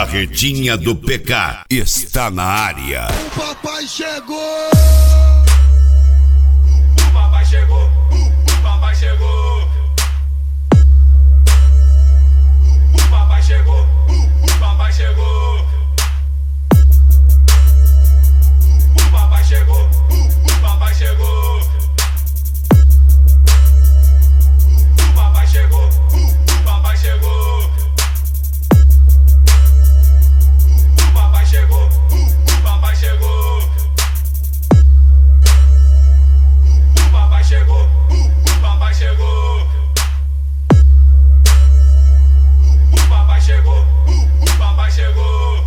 Carretinha do PK está na área. O papai chegou! O papai chegou! O papai chegou! O papai chegou! O papai chegou! O papai chegou! O papai chegou! O papai chegou! O papai chegou! O papai chegou! O papai chegou! O papai chegou! O papai chegou! O papai chegou! O papai chegou!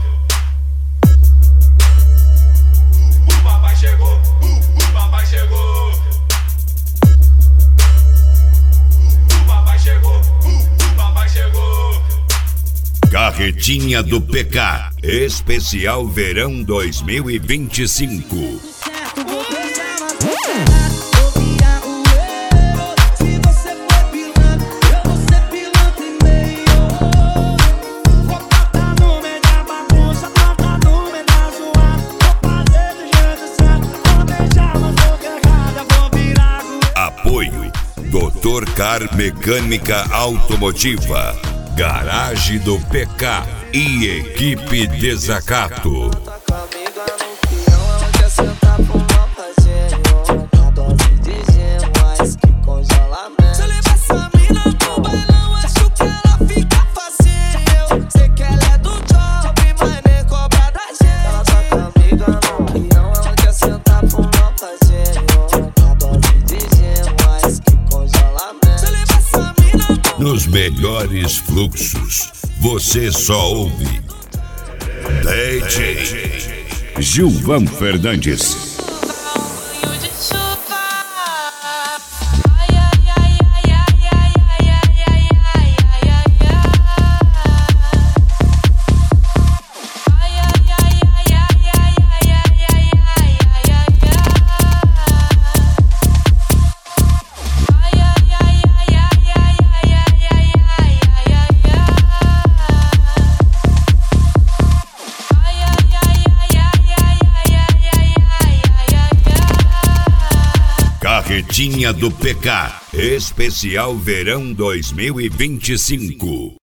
O papai chegou! O papai chegou! O papai chegou! O papai chegou! Carretinha do PK, especial verão 2025. Apoio Dr. Car Mecânica Automotiva, Garagem do PK e Equipe Desacato. Nos melhores fluxos, você só ouve DJ Gilvan Fernandes. Carretinha do PK, especial verão 2025.